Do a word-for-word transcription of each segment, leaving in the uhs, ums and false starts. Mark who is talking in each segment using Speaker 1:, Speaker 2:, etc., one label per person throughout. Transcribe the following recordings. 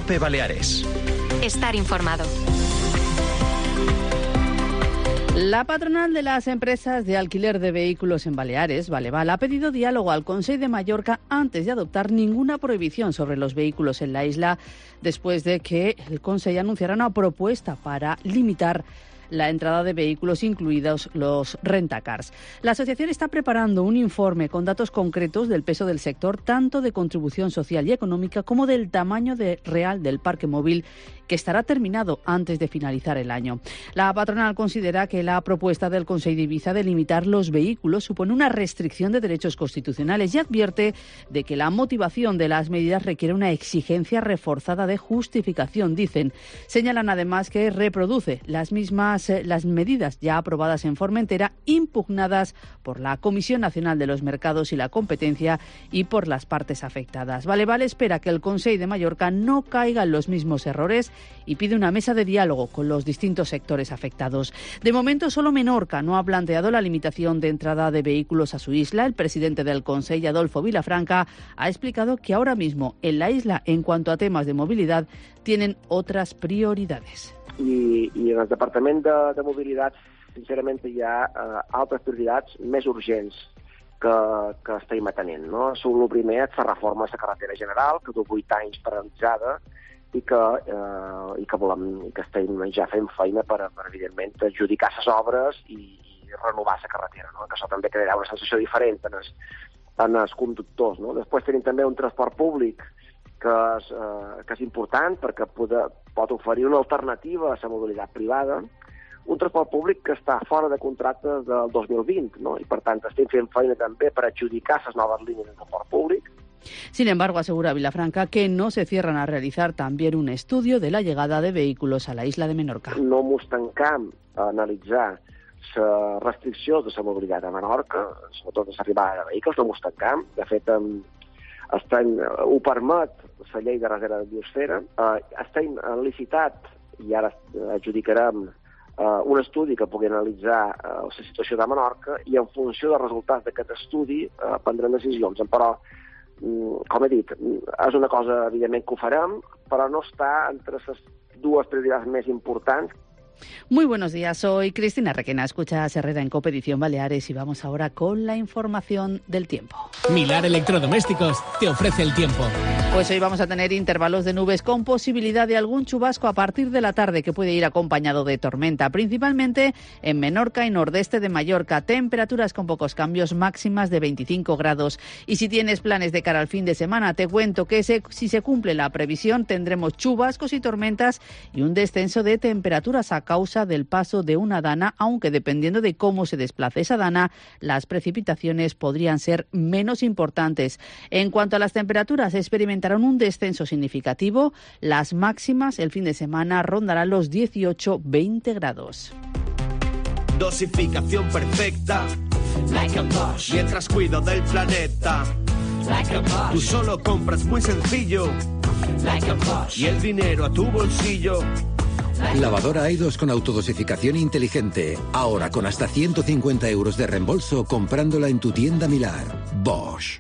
Speaker 1: COPE Baleares.
Speaker 2: Estar informado.
Speaker 3: La patronal de las empresas de alquiler de vehículos en Baleares, Valeval, ha pedido diálogo al Consell de Mallorca antes de adoptar ninguna prohibición sobre los vehículos en la isla, después de que el Consell anunciara una propuesta para limitar la entrada de vehículos, incluidos los rentacars. La asociación está preparando un informe con datos concretos del peso del sector, tanto de contribución social y económica como del tamaño de real del parque móvil, que estará terminado antes de finalizar el año. La patronal considera que la propuesta del Consell de Ibiza de limitar los vehículos supone una restricción de derechos constitucionales y advierte de que la motivación de las medidas requiere una exigencia reforzada de justificación, dicen. Señalan además que reproduce las mismas eh, las medidas ya aprobadas en Formentera, impugnadas por la Comisión Nacional de los Mercados y la Competencia y por las partes afectadas. Valeval espera que el Consell de Mallorca no caiga en los mismos errores y pide una mesa de diálogo con los distintos sectores afectados. De momento, solo Menorca no ha planteado la limitación de entrada de vehículos a su isla. El presidente del Consell, Adolfo Vilafranca, ha explicado que ahora mismo en la isla, en cuanto a temas de movilidad, tienen otras prioridades.
Speaker 4: I, i en el Departament de, de Mobilitat, sincerament, hi ha uh, altres prioritats més urgents que, que estem atenent. No? El primer és la reforma de la carretera general, que du vuit anys paralitzada, i que, eh, i que, volem, i que estem ja fent feina per, per evidentment, adjudicar les obres i, i renovar la carretera, no? Que això també crearà una sensació diferent en els, en els conductors. No? Després tenim també un transport públic que és, eh, que és important perquè pot, pot oferir una alternativa a la mobilitat privada, un transport públic que està fora de contractes del dos mil vint, no? I per tant estem fent feina també per adjudicar les noves línies de transport públic.
Speaker 3: Sin embargo, asegura Vilafranca que no se cierran a realizar también un estudio de la llegada de vehículos a la isla de Menorca.
Speaker 4: No mos tancam a analitzar la restricció de la mobilitat a Menorca, sobretot de l'arribada de vehicles, no mos tancam. De fet, estem, ho permet la llei de reserva de biosfera. Estem licitat i ara adjudicarem un estudi que pugui analitzar la situació de Menorca i en funció dels resultats d'aquest estudi prendrem decisions. Però com he dit, és una cosa, evidentment, que ho farem, però no està entre les dues prioritats més importants.
Speaker 3: Muy buenos días, soy Cristina Requena, escucha Herrera en COPE Edición Baleares y vamos ahora con la información del tiempo.
Speaker 5: Milar Electrodomésticos te ofrece el tiempo.
Speaker 3: Pues hoy vamos a tener intervalos de nubes con posibilidad de algún chubasco a partir de la tarde que puede ir acompañado de tormenta, principalmente en Menorca y nordeste de Mallorca. Temperaturas con pocos cambios, máximas de veinticinco grados. Y si tienes planes de cara al fin de semana, te cuento que se, si se cumple la previsión tendremos chubascos y tormentas y un descenso de temperaturas a causa del paso de una dana, aunque dependiendo de cómo se desplace esa dana, las precipitaciones podrían ser menos importantes. En cuanto a las temperaturas, experimentarán un descenso significativo. Las máximas el fin de semana rondarán los dieciocho a veinte grados.
Speaker 6: Dosificación perfecta, like a Bosch. Mientras cuido del planeta, like a Bosch. Tú solo compras muy sencillo, like a Bosch. Y el dinero a tu bolsillo.
Speaker 7: Lavadora Aidos con autodosificación inteligente. Ahora con hasta ciento cincuenta euros de reembolso comprándola en tu tienda Milar. Bosch.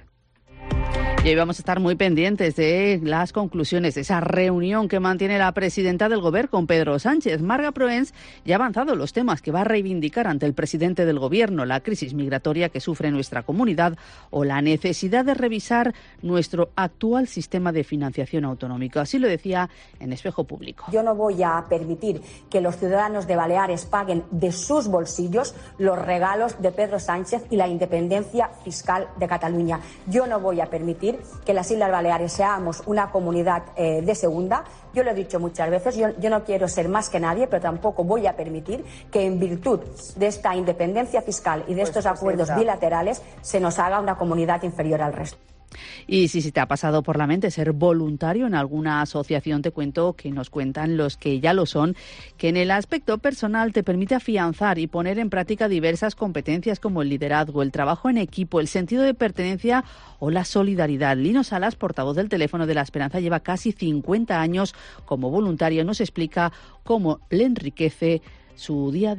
Speaker 3: Y hoy vamos a estar muy pendientes de las conclusiones de esa reunión que mantiene la presidenta del Gobierno con Pedro Sánchez. Marga Proens ya ha avanzado los temas que va a reivindicar ante el presidente del Gobierno, la crisis migratoria que sufre nuestra comunidad o la necesidad de revisar nuestro actual sistema de financiación autonómico. Así lo decía en Espejo Público.
Speaker 8: Yo no voy a permitir que los ciudadanos de Baleares paguen de sus bolsillos los regalos de Pedro Sánchez y la independencia fiscal de Cataluña. Yo no voy a permitir que las Islas Baleares seamos una comunidad eh, de segunda. Yo lo he dicho muchas veces, yo, yo no quiero ser más que nadie, pero tampoco voy a permitir que en virtud de esta independencia fiscal y de estos acuerdos bilaterales se nos haga una comunidad inferior al resto.
Speaker 3: Y si se te ha pasado por la mente ser voluntario en alguna asociación, te cuento que nos cuentan los que ya lo son, que en el aspecto personal te permite afianzar y poner en práctica diversas competencias como el liderazgo, el trabajo en equipo, el sentido de pertenencia o la solidaridad. Lino Salas, portavoz del Teléfono de la Esperanza, lleva casi cincuenta años como voluntario. Nos explica cómo le enriquece su día a día.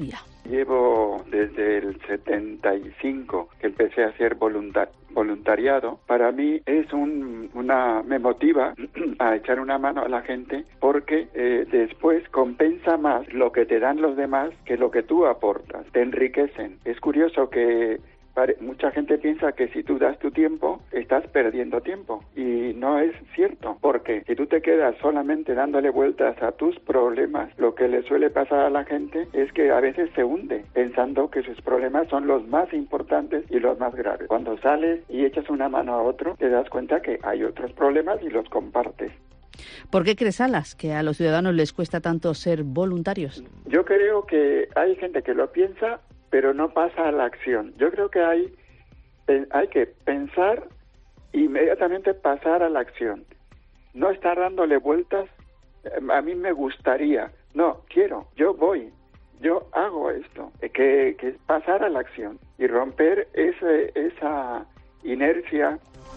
Speaker 1: Llevo desde el setenta y cinco que empecé a hacer voluntar, voluntariado. Para mí es un, una me motiva a echar una mano a la gente porque eh, después compensa más lo que te dan los demás que lo que tú aportas. Te enriquecen. Es curioso que mucha gente piensa que si tú das tu tiempo, estás perdiendo tiempo. Y no es cierto, porque si tú te quedas solamente dándole vueltas a tus problemas, lo que le suele pasar a la gente es que a veces se hunde, pensando que sus problemas son los más importantes y los más graves. Cuando sales y echas una mano a otro, te das cuenta que hay otros problemas y los compartes.
Speaker 3: ¿Por qué crees, Alas, que a los ciudadanos les cuesta tanto ser voluntarios?
Speaker 1: Yo creo que hay gente que lo piensa, pero no pasa a la acción. Yo creo que hay, hay que pensar e inmediatamente pasar a la acción. No estar dándole vueltas, a mí me gustaría, no, quiero, yo voy, yo hago esto, que, que pasar a la acción y romper ese, esa inercia